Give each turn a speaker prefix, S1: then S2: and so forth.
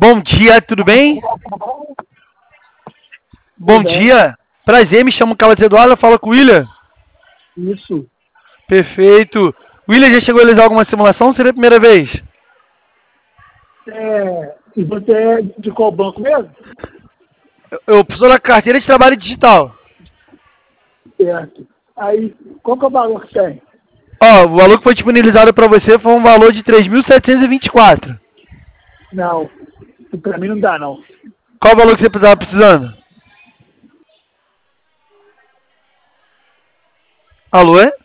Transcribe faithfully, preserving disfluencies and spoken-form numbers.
S1: Bom dia, tudo bem? Bom
S2: Tudo bem.
S1: dia. Prazer, me chamo Carlos Eduardo, fala com o William.
S2: Isso.
S1: Perfeito. O William já chegou a realizar alguma simulação ou seria a primeira vez?
S2: É, e você é de qual banco mesmo?
S1: Eu, eu sou da carteira de trabalho digital.
S2: Certo. Aí, qual que é o valor que tem?
S1: Ó, o valor que foi disponibilizado para você foi um valor de três mil setecentos e vinte e quatro.
S2: Não, pra mim não dá, não.
S1: Qual o valor que você estava precisando? Alô, é?